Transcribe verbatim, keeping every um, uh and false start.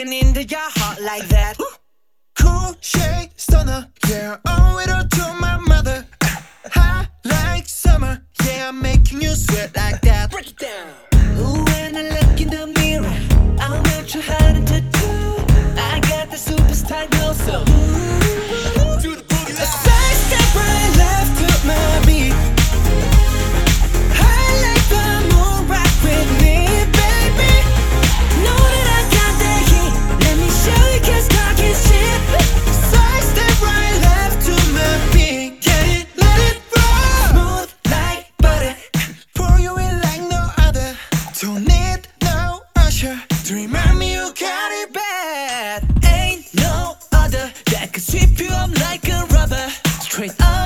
getting into your heart like that. Cool shade stunner, yeah, owe it all to my mother. Hot like summer, yeah, I'm making you sweat like that. Break it down. Ooh, when I look in the mirror, I'm not too hard to do. I got the superstar glow, so ooh, Do the boogie a side step right left to my beat. I like the moon rock with me, baby. Know that I got that heat. Let me show you, 'cause talk is cheap. Side step right left to my beat. Get it, let it roll. Smooth like butter. Pour you in like no other. Don't need no usher to remind me you got it Bad. Ain't no other that could sweep you up like a rubber. Straight up.